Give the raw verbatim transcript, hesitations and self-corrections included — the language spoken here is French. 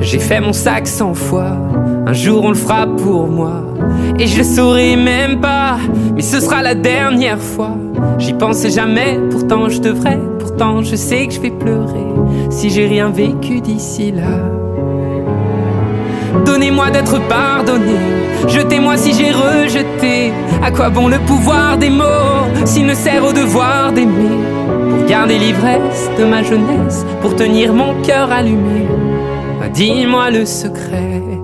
J'ai fait mon sac cent fois, un jour on le fera pour moi. Et je le saurai même pas, mais ce sera la dernière fois. J'y pensais jamais, pourtant je devrais. Pourtant je sais que je vais pleurer si j'ai rien vécu d'ici là. Donnez-moi d'être pardonné, jetez-moi si j'ai rejeté. À quoi bon le pouvoir des mots s'il ne sert au devoir d'aimer? Pour garder l'ivresse de ma jeunesse, pour tenir mon cœur allumé. Dis-moi le secret.